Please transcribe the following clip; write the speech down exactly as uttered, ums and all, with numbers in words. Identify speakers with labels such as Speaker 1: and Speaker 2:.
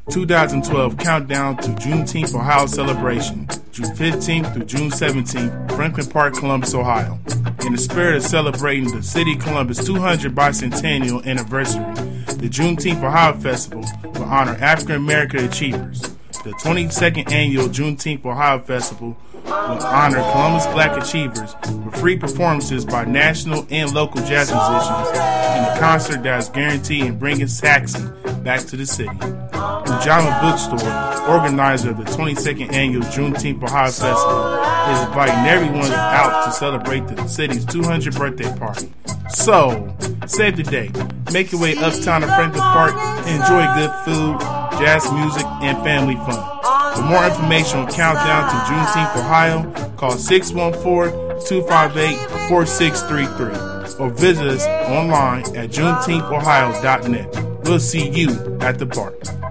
Speaker 1: twenty twelve Countdown to Juneteenth Ohio Celebration, June fifteenth through June seventeenth, Franklin Park, Columbus, Ohio. In the spirit of celebrating the City of Columbus' two hundredth bicentennial anniversary, the Juneteenth Ohio Festival will honor African American achievers. The twenty-second annual Juneteenth Ohio Festival will honor Columbus Black achievers with free performances by national and local jazz musicians and a concert that is guaranteed in bringing Saxon back to the city. Ujama Bookstore, organizer of the twenty-second annual Juneteenth Ohio Festival, is inviting everyone out to celebrate the city's two hundredth birthday party. So, save the day. Make your way uptown to Franklin Park and enjoy good food, jazz music, and family fun. For more information on Countdown to Juneteenth Ohio, call six one four, two five eight, four six three three or visit us online at juneteenth ohio dot net. We'll see you at the park.